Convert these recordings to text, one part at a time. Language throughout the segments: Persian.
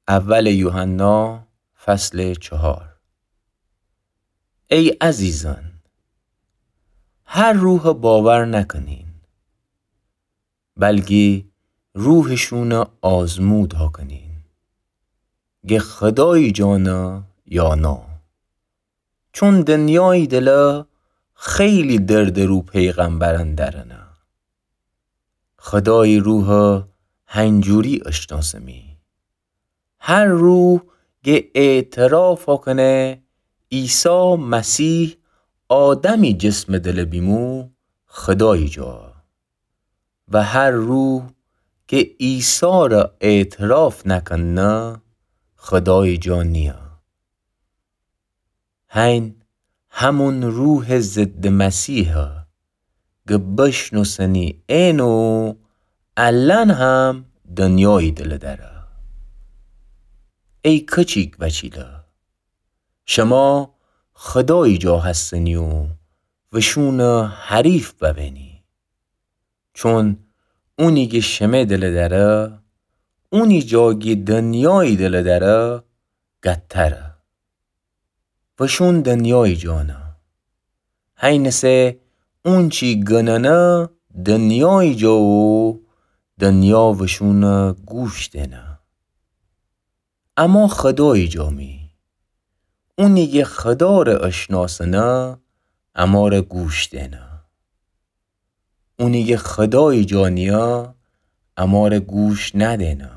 اول یوحنا فصل 4. ای عزیزان، هر روح باور نکنین، بلکه روحشون آزمود ها کنین که خدای جانا یا نه. چون دنیای دل خیلی درد رو پیغمبران درنه. خدای روح هنجوری اشناسمی. هر روح که اعتراف کنه عیسی مسیح آدمی جسم دل بیمو خدای جا، و هر روح که عیسی را اعتراف نکنه خدای جا نیا. هین همون روح ضد مسیح که بشناسنی اینو الان هم دنیای دل داره. ای کچیک بچیله، شما خدای جا هستنی و شون حریف ببینی. چون اونی که شمه دل داره، اونی جاگی دنیای دل داره گتره و شون دنیای جانه. هینسه اون چی گننه دنیای جا و دنیا و شون گوش دینه. اما خدای جامی، اونی که خدا را اشناسنه اما را گوش دینه. اونی که خدای جانیه اما را گوش ندینه.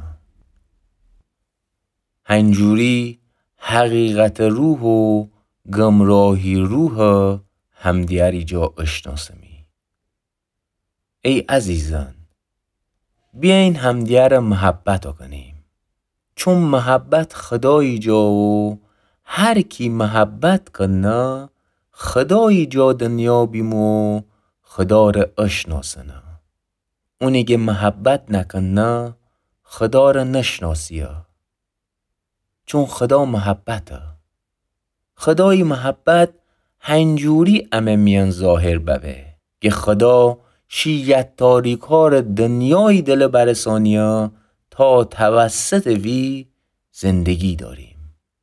هنجوری حقیقت روح و گمراهی روح همدیاری جا اشناسمی. ای عزیزان، بیاین همدیار محبت کنیم. چون محبت خدای جا و هر کی محبت کنه خدای جا دنیا بیمو خدا را اشناسنه. اونی که محبت نکنه خدا را نشناسیه. چون خدا محبته. خدای محبت هنجوری میان ظاهر بوه که خدا شیعت تاریکار دنیای دل برسانیه تا توسط وی زندگی داریم.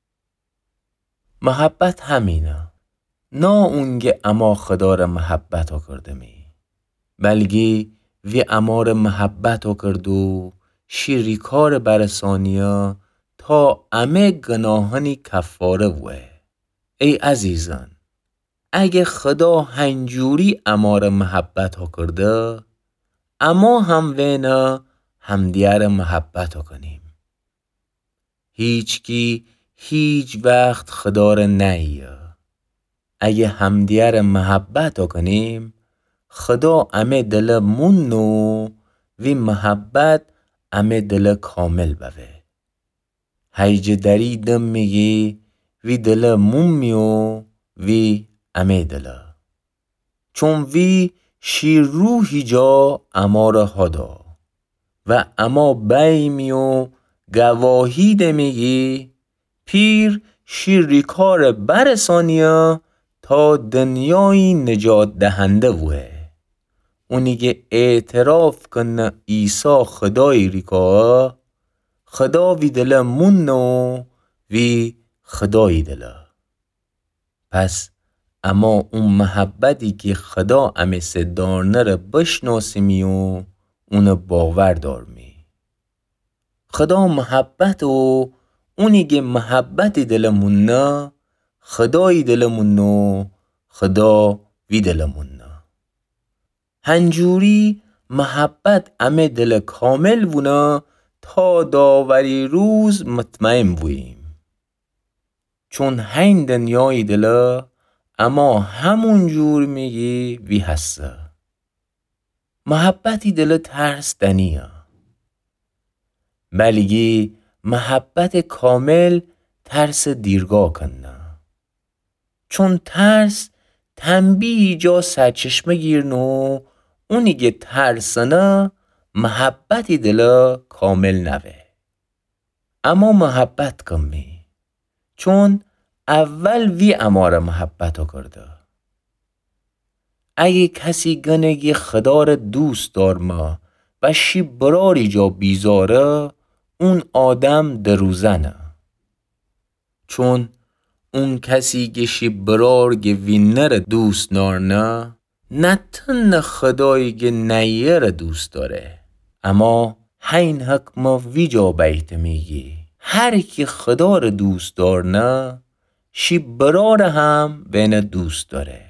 محبت همینه، نه اونگه اما خدا را محبت ها کرده می، بلکه وی اما را محبت ها کرد و شیریکار برسانیه تا امه گناهانی کفاره وه. ای عزیزان، اگه خدا هنجوری اما را محبت ها کرده، اما هم وینا همدیار محبت ها کنیم. هیچ کی هیچ وقت خدا را نیه. اگه همدیار محبت ها کنیم خدا امه دل منو وی محبت امه دل کامل بوه. هیچ دری دم میگی وی دل مومیو وی امه دل. چون وی شیر روحی جا اما را هدا و اما بیمیو گواهی دمیگی پیر شیریکار برسانیه تا دنیای نجات دهنده وه. اونی که اعتراف کنه عیسی خدای ریکا خدا وی دل منو وی خدای دل. پس اما اون محبتی که خدا امی صدارنه را بشناسیمی و اون باور دارمی. خدا محبت و اونی که محبت دلمون نه خدای دلمون نه خدا وی دلمون نه. هنجوری محبت امه دل کامل وونه تا داوری روز مطمئن بویم. چون هین دنیای دل اما همون جور میگی وی هسته. محبتی دل ترس دنیه، بلکه محبت کامل ترس دیرگاه کنه. چون ترس تنبیه جا سرچشمه گیرنو اونی که ترسنه محبتی دل کامل نوه. اما محبت کمی، چون اول وی اماره محبت ها کرده. اگه کسی گنگی خدا را دوست دارما و شی براری جا بیزاره اون آدم دروزنه. چون اون کسی که شی برارگ وینر دوست دارنه نه تن خدایی که نیه را دوست داره. اما هین حکم ویجا بیت میگی هر کی خدا را دوست دارنه شی برار هم بین دوست داره.